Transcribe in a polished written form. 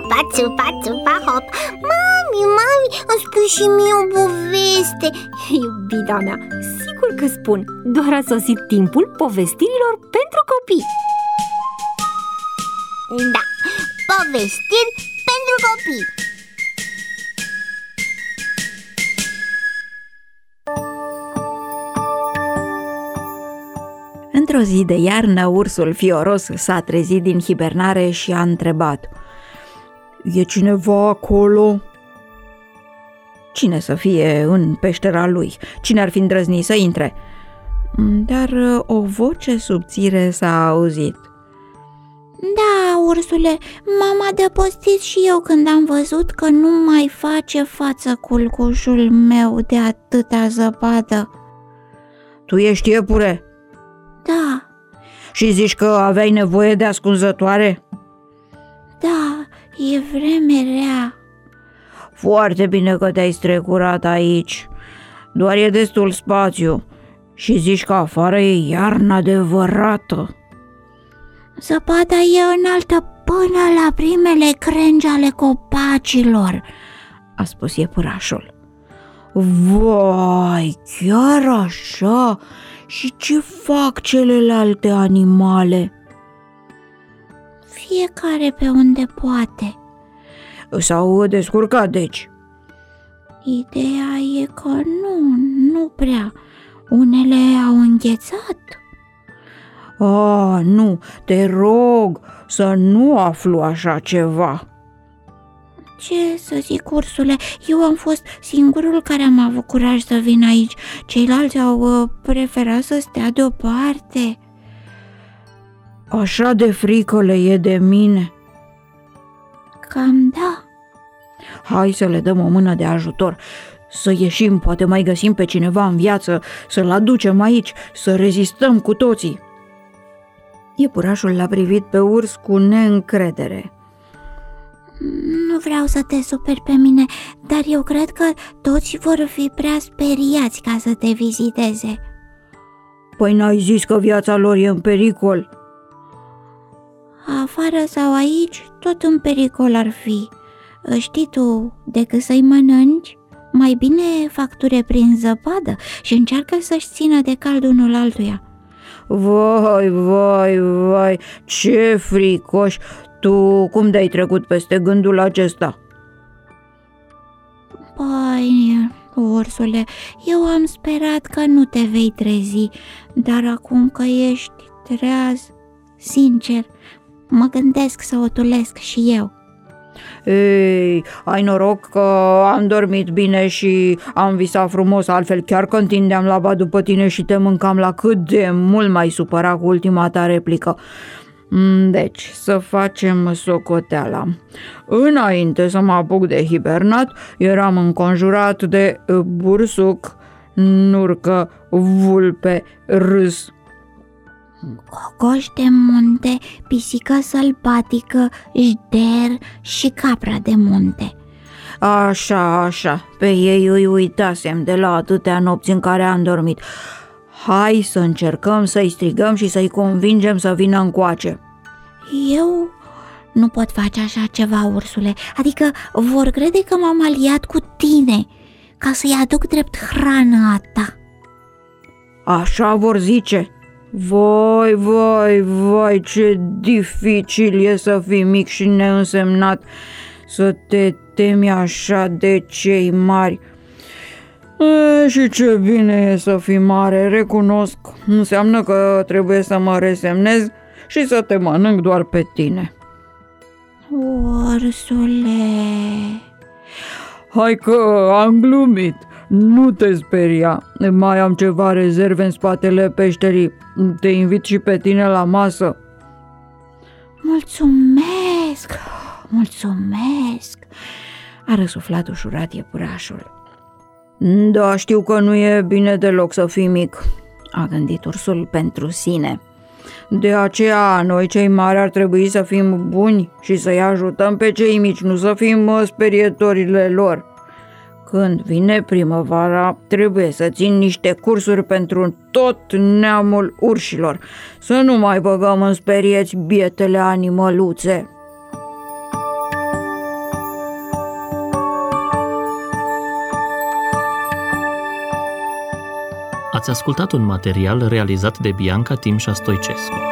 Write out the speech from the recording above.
Hopa, țupa, țupa, hop. Mami, îmi spui și mie o poveste. Iubita mea, sigur că spun. Doar a sosit timpul povestirilor pentru copii. Da, povestiri pentru copii. Într-o zi de iarnă, ursul fioros s-a trezit din hibernare și a întrebat: "E cineva acolo?" Cine să fie în peștera lui? Cine ar fi îndrăznit să intre? Dar o voce subțire s-a auzit: "Da, ursule, m-am adăpostit și eu când am văzut că nu mai face față culcușul meu de atâta zăpadă." "Tu ești iepure?" "Da." "Și zici că aveai nevoie de ascunzătoare?" "Da, e vreme rea." "Foarte bine că te-ai strecurat aici. Doar e destul spațiu. Și zici că afară e iarnă adevărată." "Zăpada e înaltă până la primele crengi ale copacilor," a spus iepurașul. "Vai, chiar așa? Și ce fac celelalte animale?" "Fiecare pe unde poate." "S-au descurcat, deci?" "Ideea e că nu prea. Unele au înghețat." Nu, te rog să nu aflu așa ceva." "Ce să zic, ursule, eu am fost singurul care am avut curaj să vin aici. Ceilalți au preferat să stea deoparte." "Așa de frică le e de mine." "Cam da." "Hai să le dăm o mână de ajutor. Să ieșim, poate mai găsim pe cineva în viață, să-l aducem aici, să rezistăm cu toții." Iepurașul l-a privit pe urs cu neîncredere. "Nu vreau să te superi pe mine, dar eu cred că toți vor fi prea speriați ca să te viziteze." "Păi n-ai zis că viața lor e în pericol?" "Afară sau aici, tot în pericol ar fi. Știi tu, decât să-i mănânci, mai bine facture prin zăpadă și încearcă să-și țină de cald unul altuia." Vai, ce fricoși! Tu cum de-ai trecut peste gândul acesta?" "Păi, ursule, eu am sperat că nu te vei trezi, dar acum că ești treaz, sincer, mă gândesc să o tulesc și eu." "Ei, ai noroc că am dormit bine și am visat frumos, altfel chiar că întindeam laba după tine și te mâncam la cât de mult mai supărat cu ultima ta replică. Deci, să facem socoteala. Înainte să mă apuc de hibernat, eram înconjurat de bursuc, nurcă, vulpe, râs, cocoș de munte, pisică sălbatică, jder și capra de munte." Așa, pe ei îi uitasem de la atâtea nopți în care am dormit. Hai să încercăm să-i strigăm și să-i convingem să vină încoace." "Eu nu pot face așa ceva, ursule, adică vor crede că m-am aliat cu tine ca să-i aduc drept hrană a ta." "Așa vor zice? Vai, ce dificil e să fii mic și neînsemnat, să te temi așa de cei mari. Și ce bine e să fii mare, recunosc. Înseamnă că trebuie să mă resemnez și să te mănânc doar pe tine." "Ursule..." "Hai că am glumit, nu te speria. Mai am ceva rezerve în spatele peșterii. Te invit și pe tine la masă." Mulțumesc, a răsuflat ușurat iepurașul. "Da, știu că nu e bine deloc să fii mic," a gândit ursul pentru sine. "De aceea, noi cei mari ar trebui să fim buni și să-i ajutăm pe cei mici, nu să fim sperietorile lor. Când vine primăvara, trebuie să țin niște cursuri pentru tot neamul urșilor, să nu mai băgăm în sperieți bietele animăluțe." Ați ascultat un material realizat de Bianca Timșa Stoicescu.